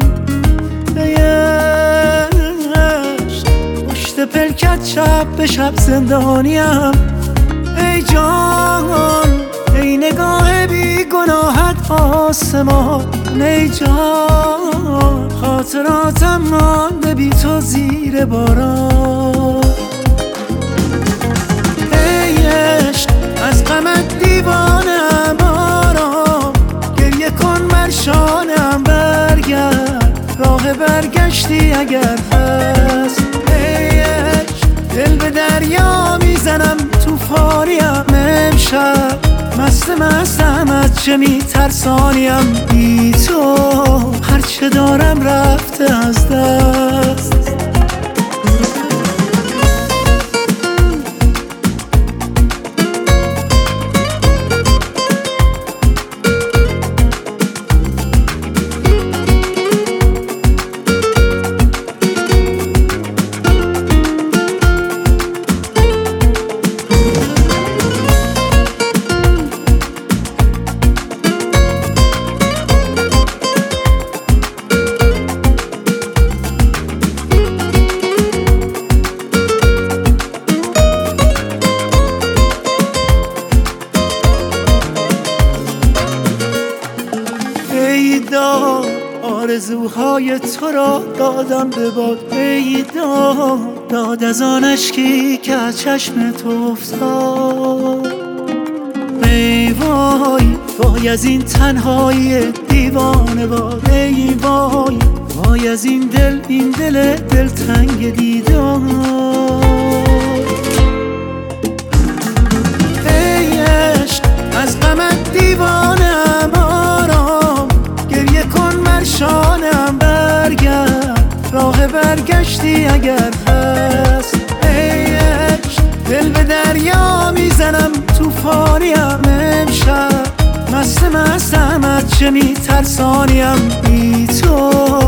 بهشت پشت پلکت شب به شب زندانیم. ای جان ای نگاه بی گناهت آسمان، ای جان خاطراتم مانده بی تو زیر باران. ای عشق از غمت دیوانم آرام، گریه کن بر شانم برگرد، راه برگشتی اگر هست. ای عشق دل به دریا میزنم توفانیم، امشب مستم از چه میترسانیم. بی تو هرچه دارم رفته از دست. ای داد آرزوهای تو را دادم به باد، ای داد از آن اشکی که از چشم تو افتاد. ای وای وای از این تنهایی دیوانه باد، ای وای وای از این دل دلتنگ دیدار. ای عشق از غمت دیوانم آرام، گریه کن بر شانم برگرد، راه برگشتی اگر هست. ای عشق دل به دریا میزنم توفانیم، امشب مستم از چه میترسانیم. بی تو